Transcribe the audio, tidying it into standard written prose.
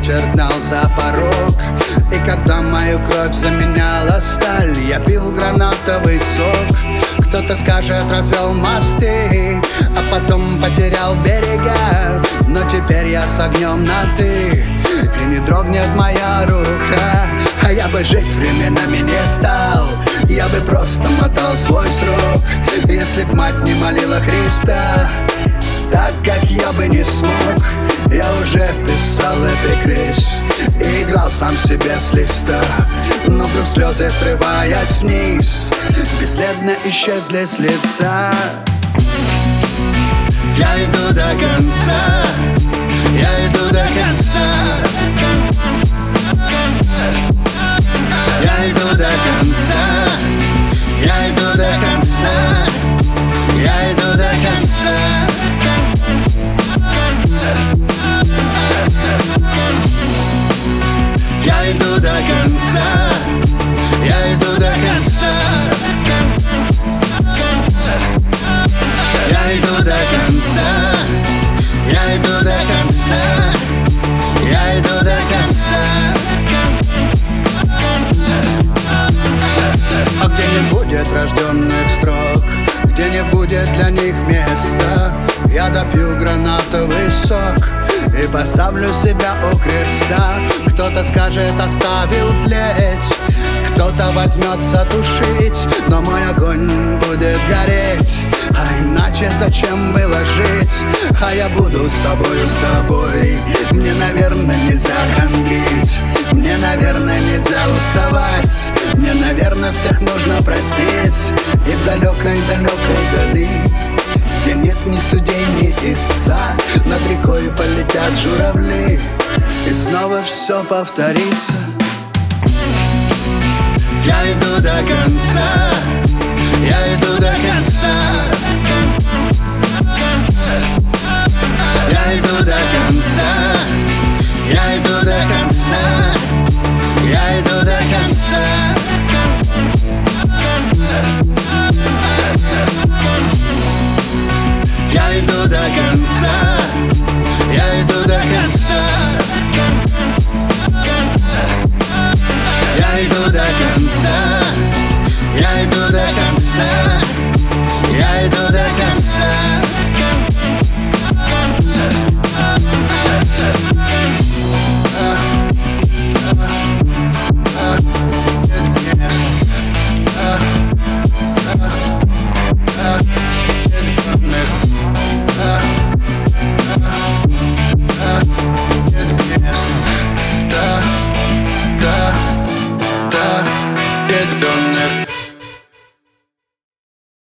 вечер гнал за порог. И когда мою кровь заменяла сталь, я пил гранатовый сок. Кто-то скажет, развел мосты, а потом потерял берега. Но теперь я с огнем на «ты», и не дрогнет моя рука. А я бы жить временами не стал, я бы просто мотал свой срок, если б мать не молила Христа. Так как я бы не смог, я уже писал эпикриз и играл сам себе с листа. Но вдруг слезы, срываясь вниз, бесследно исчезли с лица. Я иду до конца, я иду до конца, я иду до конца, я иду до конца, я иду до конца. Я иду до конца, я иду до конца, я иду до конца, я иду до конца, я иду до конца. А где не будет рожденных строк, где не будет для них места, я допью гранатовый сок и поставлю себя у креста. Кто-то скажет, оставил тлеть, кто-то возьмется тушить, но мой огонь будет гореть. А иначе зачем было жить? А я буду с собою, с тобой. Мне, наверное, нельзя хандрить, мне, наверное, нельзя уставать, мне, наверное, всех нужно простить. И в далекой-далекой дали, где нет ни судей, ни истца, над рекой полетят журавли, и снова все повторится. Я иду до конца,